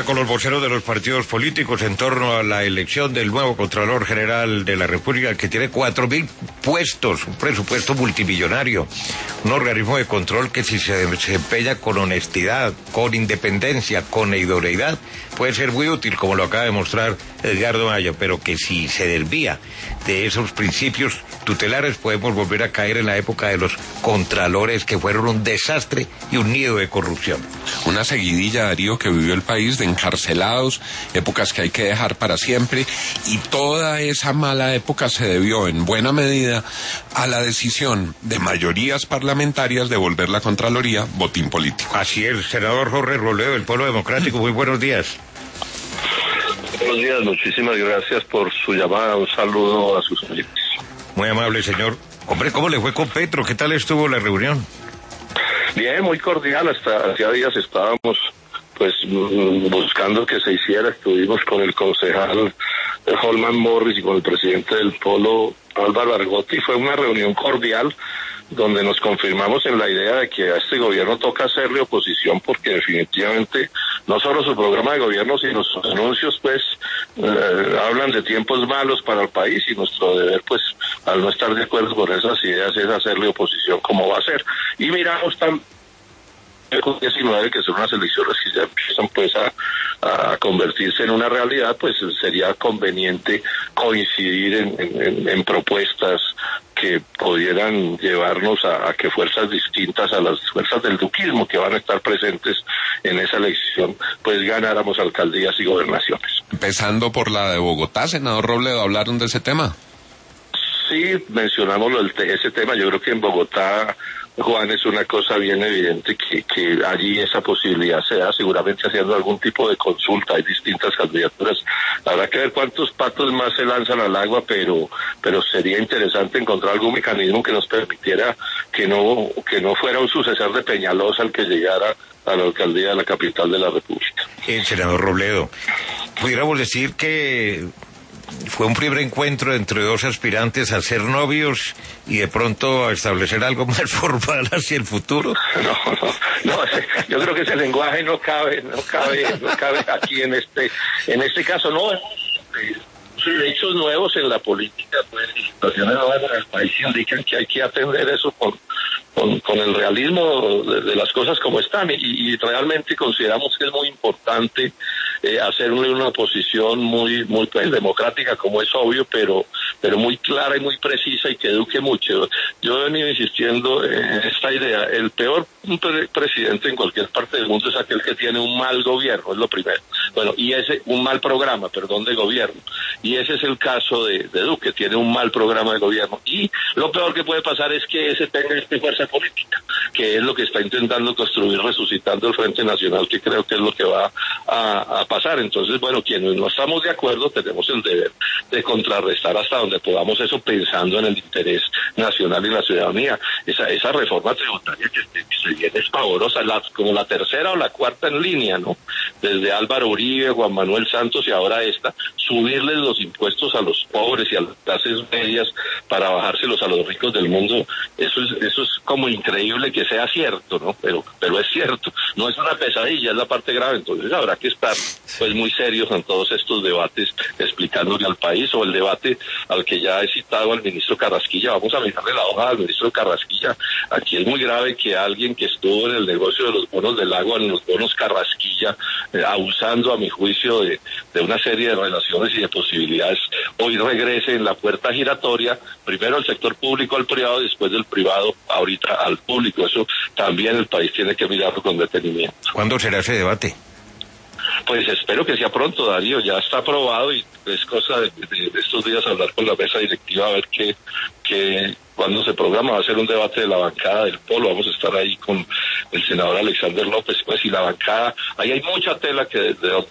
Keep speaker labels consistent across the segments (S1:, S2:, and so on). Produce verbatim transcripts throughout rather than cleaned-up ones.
S1: Con los voceros de los partidos políticos en torno a la elección del nuevo Contralor General de la República, que tiene cuatro mil puestos, un presupuesto multimillonario, un organismo de control que si se desempeña con honestidad, con independencia, con idoneidad, puede ser muy útil, como lo acaba de mostrar Edgardo Maya, pero que si se desvía de esos principios tutelares podemos volver a caer en la época de los contralores, que fueron un desastre y un nido de corrupción.
S2: Una seguidilla, Darío, que vivió el país de encarcelados, épocas que hay que dejar para siempre, y toda esa mala época se debió en buena medida a la decisión de mayorías parlamentarias de volver la Contraloría botín político.
S1: Así es, senador Jorge Robledo del Polo Democrático, muy buenos días.
S3: Buenos días, muchísimas gracias por su llamada, un saludo a sus amigos.
S1: Muy amable, señor. Hombre, ¿cómo le fue con Petro? ¿Qué tal estuvo la reunión?
S3: Bien, muy cordial, hasta hacía días estábamos pues buscando que se hiciera, estuvimos con el concejal Holman Morris y con el presidente del Polo, Álvaro Argotti, fue una reunión cordial donde nos confirmamos en la idea de que a este gobierno toca hacerle oposición, porque definitivamente no solo su programa de gobierno, sino sus anuncios pues eh, hablan de tiempos malos para el país, y nuestro deber pues al no estar de acuerdo con esas ideas es hacerle oposición como va a ser. Y miramos también con diecinueve, que son unas elecciones que ya empiezan pues a, a convertirse en una realidad, pues sería conveniente coincidir en, en, en propuestas que pudieran llevarnos a, a que fuerzas distintas a las fuerzas del duquismo que van a estar presentes en esa elección, pues ganáramos alcaldías y gobernaciones.
S2: Empezando por la de Bogotá, senador Robledo, ¿hablaron de ese tema?
S3: Sí, mencionamos lo del, ese tema. Yo creo que en Bogotá, Juan, es una cosa bien evidente que, que allí esa posibilidad se da, seguramente haciendo algún tipo de consulta. Hay distintas candidaturas, habrá que ver cuántos patos más se lanzan al agua, pero pero sería interesante encontrar algún mecanismo que nos permitiera que no que no fuera un sucesor de Peñalosa el que llegara a la alcaldía de la capital de la República.
S1: El senador Robledo, pudiéramos decir que fue un primer encuentro entre dos aspirantes a ser novios y de pronto a establecer algo más formal hacia el futuro.
S3: No, no, no, yo creo que ese lenguaje no cabe, no cabe, no cabe aquí en este, en este caso, no. Hechos nuevos en la política, pues, situaciones nuevas en el país indican que hay que atender eso con, con, con el realismo de, de las cosas como están, y, y realmente consideramos que es muy importante eh, hacerle una oposición muy, muy pues, democrática, como es obvio, pero, pero muy clara y muy precisa, y que eduque mucho. Yo he venido insistiendo en esta idea: el peor pre- presidente en cualquier parte del mundo es aquel que tiene un mal gobierno, es lo primero. Bueno, y ese, un mal programa, perdón, de gobierno. Y ese es el caso de, de Duque, tiene un mal programa de gobierno. Y lo peor que puede pasar es que ese tenga esta fuerza política, que es lo que está intentando construir, resucitando el Frente Nacional, que creo que es lo que va a, a pasar. Entonces, bueno, quienes no estamos de acuerdo tenemos el deber de contrarrestar hasta donde podamos eso, pensando en el interés nacional y la ciudadanía. Esa, esa reforma tributaria que, que se viene es pavorosa, la, como la tercera o la cuarta en línea, ¿no? Desde Álvaro Uribe, Juan Manuel Santos y ahora esta, subirles los impuestos a los pobres y a las clases medias para bajárselos a los ricos del mundo. Eso es, eso es como increíble que sea cierto, ¿no? Pero, pero es cierto, no es una pesadilla, es la parte grave. Entonces habrá que estar pues muy serios en todos estos debates, explicándole al país, o el debate al que ya he citado al ministro Carrasquilla. Vamos a mirarle la hoja al ministro Carrasquilla. Aquí es muy grave que alguien que estuvo en el negocio de los bonos del agua, en los bonos Carrasquilla, eh, abusando a mi juicio de, de una serie de relaciones y de posibilidades, hoy regrese en la puerta giratoria, primero al sector público al privado, después del privado ahorita al público. Eso también el país tiene que mirarlo con detenimiento.
S1: ¿Cuándo será ese debate?
S3: Pues espero que sea pronto, Darío. Ya está aprobado y es cosa de, de, de estos días hablar con la mesa directiva a ver qué, qué, cuándo se programa. Va a ser un debate de la bancada del Polo. Vamos a estar ahí con el senador Alexander López, pues, y la bancada. Ahí hay mucha tela que de, de...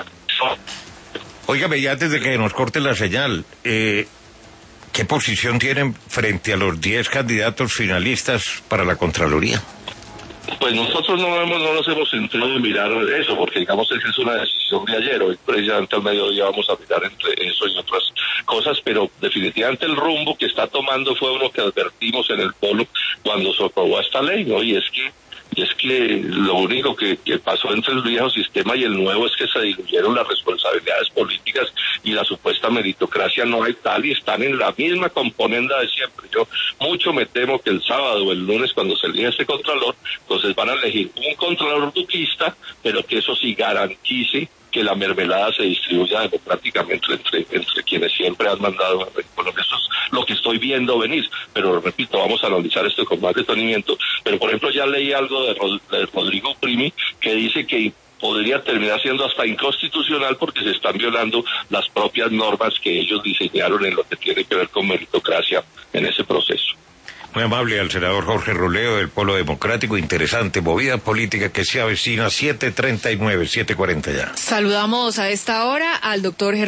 S1: Óigame, ya antes de que nos corte la señal, eh, ¿qué posición tienen frente a los diez candidatos finalistas para la Contraloría?
S3: Pues nosotros no hemos, no nos hemos centrado en mirar eso, porque digamos esa es una decisión de ayer. Hoy precisamente al mediodía vamos a mirar entre eso y otras cosas, pero definitivamente el rumbo que está tomando fue uno que advertimos en el Polo cuando se aprobó esta ley, ¿no? Y es que porque es que lo único que, que pasó entre el viejo sistema y el nuevo es que se diluyeron las responsabilidades políticas y la supuesta meritocracia no hay tal y están en la misma componenda de siempre. Yo mucho me temo que el sábado o el lunes cuando se elige este contralor, entonces van a elegir un contralor duquista, pero que eso sí garantice que la mermelada se distribuya democráticamente entre, entre quienes siempre han mandado. Bueno, eso es lo que estoy viendo venir, pero repito, vamos a analizar esto con más detenimiento. Pero por ejemplo ya leí algo de, Rod- de Rodrigo Primi que dice que podría terminar siendo hasta inconstitucional porque se están violando las propias normas que ellos diseñaron en lo que tiene que ver con meritocracia en ese proceso.
S1: Muy amable al senador Jorge Roleo del Polo Democrático, interesante movida política que se avecina, siete treinta y nueve, siete cuarenta ya.
S4: Saludamos a esta hora al doctor